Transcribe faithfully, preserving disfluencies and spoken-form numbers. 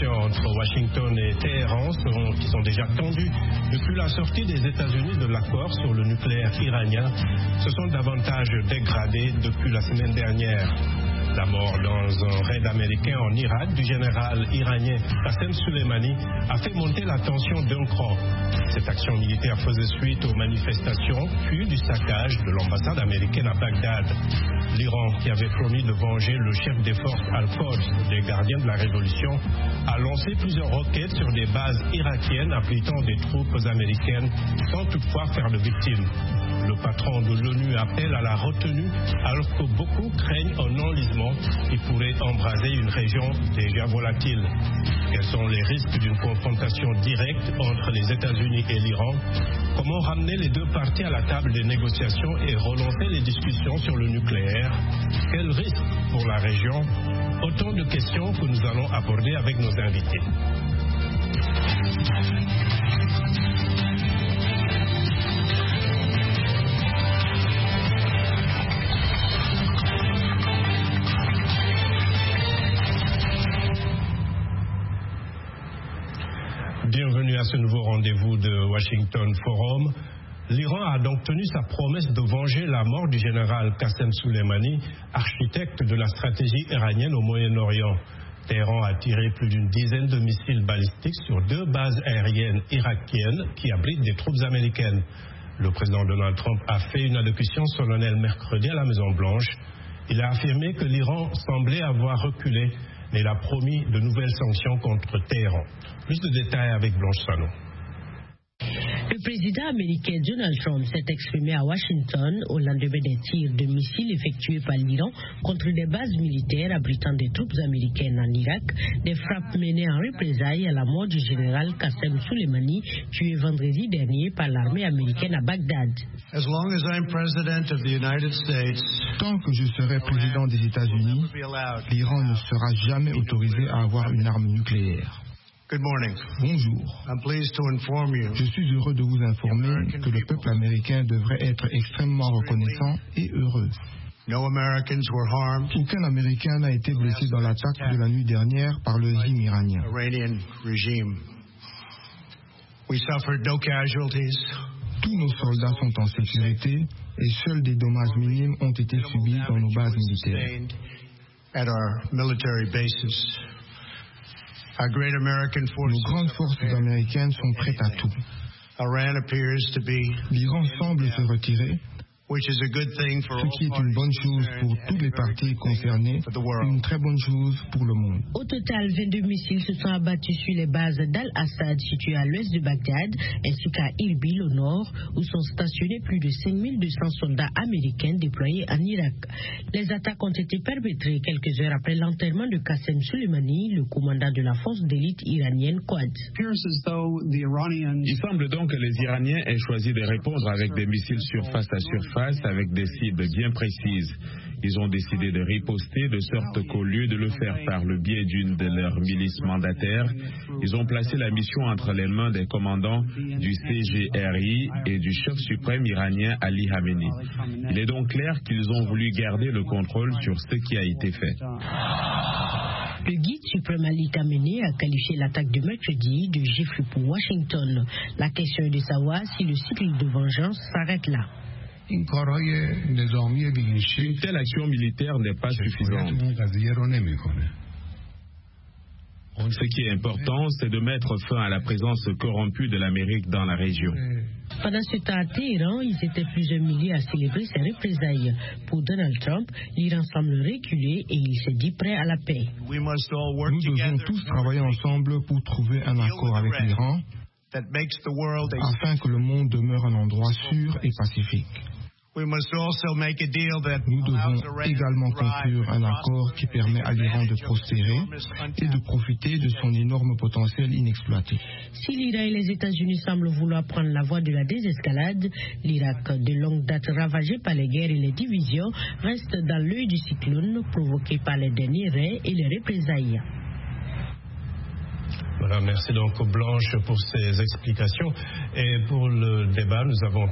relations entre Washington et Téhéran seront, qui sont déjà tendues depuis la sortie des États-Unis de l'accord sur le nucléaire iranien, se sont davantage dégradées depuis la semaine dernière. La mort dans un raid américain en Irak du général iranien Qassem Soleimani a fait monter la tension d'un cran. Cette action militaire faisait suite aux manifestations puis du saccage de l'ambassade américaine à Bagdad. L'Iran, qui avait promis de venger le chef des forces Al-Quds, des gardiens de la révolution, a lancé plusieurs roquettes sur des bases irakiennes abritant des troupes américaines sans toutefois faire de victimes. Le patron de l'ONU appelle à la retenue alors que beaucoup craignent un enlisement qui pourrait embraser une région déjà volatile. Quels sont les risques d'une confrontation directe entre les États-Unis et l'Iran? Comment ramener les deux parties à la table des négociations et relancer les discussions sur le nucléaire? Quels risques pour la région? Autant de questions que nous allons aborder avec nos invités. Bienvenue à ce nouveau rendez-vous de Washington Forum. L'Iran a donc tenu sa promesse de venger la mort du général Qassem Soleimani, architecte de la stratégie iranienne au Moyen-Orient. Téhéran a tiré plus d'une dizaine de missiles balistiques sur deux bases aériennes irakiennes qui abritent des troupes américaines. Le président Donald Trump a fait une allocution solennelle mercredi à la Maison-Blanche. Il a affirmé que l'Iran semblait avoir reculé, mais il a promis de nouvelles sanctions contre Téhéran. Plus de détails avec Blanche Sano. Le président américain Donald Trump s'est exprimé à Washington au lendemain des tirs de missiles effectués par l'Iran contre des bases militaires abritant des troupes américaines en Irak, des frappes menées en représailles à la mort du général Qassem Soleimani, tué vendredi dernier par l'armée américaine à Bagdad. As long as I'm president of the United States, tant que je serai président des États-Unis, l'Iran ne sera jamais autorisé à avoir une arme nucléaire. Good morning. Bonjour. I'm pleased to inform you. Je suis heureux de vous informer que le peuple américain devrait être extrêmement reconnaissant et heureux. No Americans were harmed. Aucun Américain n'a été blessé dans l'attaque de la nuit dernière par le régime iranien. Iranian regime. We suffered no casualties. Tous nos soldats sont en sécurité et seuls des dommages minimes ont été subis dans nos bases militaires. At our military bases. Nos grandes forces américaines sont prêtes à tout. L'Iran semble se retirer, ce qui est une bonne chose pour toutes les parties concernées, une très bonne chose pour le monde. Au total, vingt-deux missiles se sont abattus sur les bases d'Al-Assad situées à l'ouest de Bagdad, ainsi qu'à Irbil au nord, où sont stationnés plus de cinq mille deux cents soldats américains déployés en Irak. Les attaques ont été perpétrées quelques heures après l'enterrement de Qassem Soleimani, le commandant de la force d'élite iranienne Quds. Il semble donc que les Iraniens aient choisi de répondre avec des missiles surface à surface avec des cibles bien précises. Ils ont décidé de riposter de sorte qu'au lieu de le faire par le biais d'une de leurs milices mandataires, ils ont placé la mission entre les mains des commandants du C G R I et du chef suprême iranien Ali Khamenei. Il est donc clair qu'ils ont voulu garder le contrôle sur ce qui a été fait. Le guide suprême Ali Khamenei a qualifié l'attaque de mercredi de gifle pour Washington. La question est de savoir si le cycle de vengeance s'arrête là. Une telle action militaire n'est pas suffisante. Ce qui est important, c'est de mettre fin à la présence corrompue de l'Amérique dans la région. Pendant ce temps à Téhéran, ils étaient plusieurs milliers à célébrer ces représailles. Pour Donald Trump, l'Iran semble reculer et il s'est dit prêt à la paix. Nous devons tous travailler ensemble pour trouver un accord avec l'Iran afin que le monde demeure un endroit sûr et pacifique. Nous devons également conclure un accord qui permet à l'Iran de prospérer et de profiter de son énorme potentiel inexploité. Si l'Iran et les États-Unis semblent vouloir prendre la voie de la désescalade, l'Irak, de longue date ravagé par les guerres et les divisions, reste dans l'œil du cyclone provoqué par les derniers raids et les représailles. Voilà, merci donc Blanche pour ces explications. Et pour le débat, nous avons